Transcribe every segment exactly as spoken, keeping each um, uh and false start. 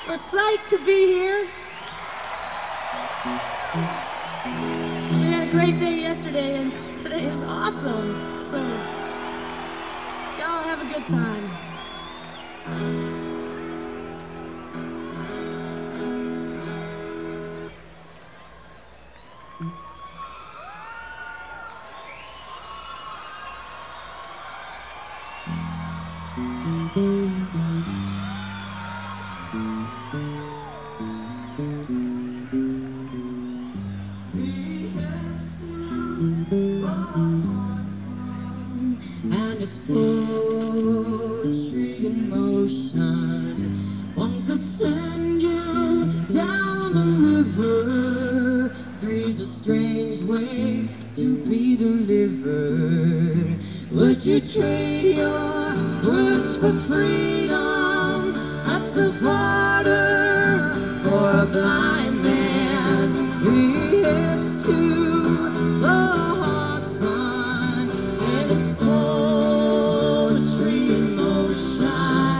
We're psyched to be here. We had a great day yesterday, and today is awesome. So, y'all have a good time. And it's poetry in motion. One could send you down the river. Three's a strange way to be delivered. Would you trade your words for freedom? That's a barter for a blind man. He heads to the hot sun, and it's poetry in motion.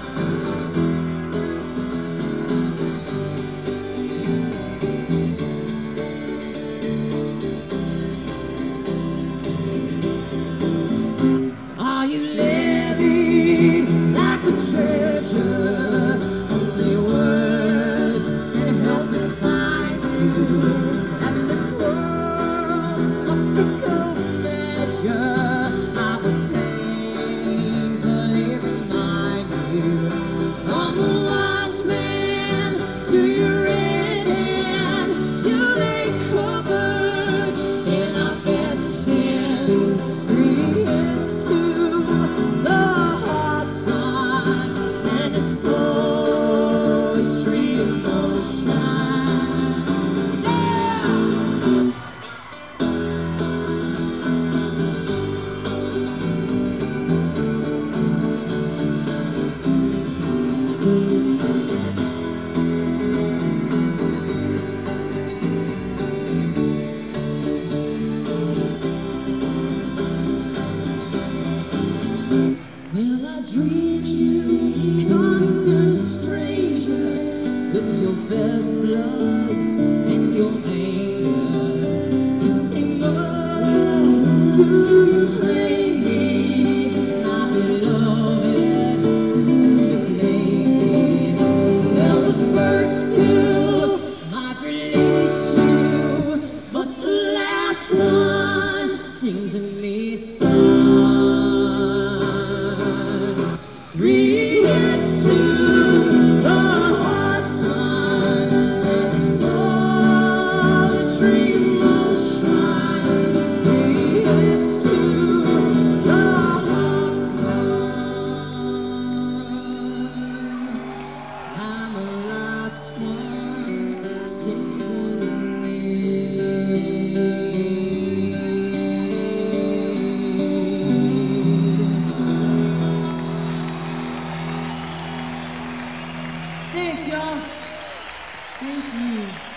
Are you living like a treasure? Only words can help me find you. And this world's a fickle measure. I would painfully remind you. From the wise man to your red hand, you lay covered in our best sins. Three hits to the hot sun, and it's poetry in motion. Yeah! Well, I dreamed you, constant stranger, with your best bloods and your anger. You say, mother, do you claim me? My beloved, do you claim me? Well, the first two might release you, but the last one sings a me song. Three hits to the hot sun, and it's poetry in motion. Three hits to the hot sun. I'm the last one, sings only me. Thanks, y'all. Thank you.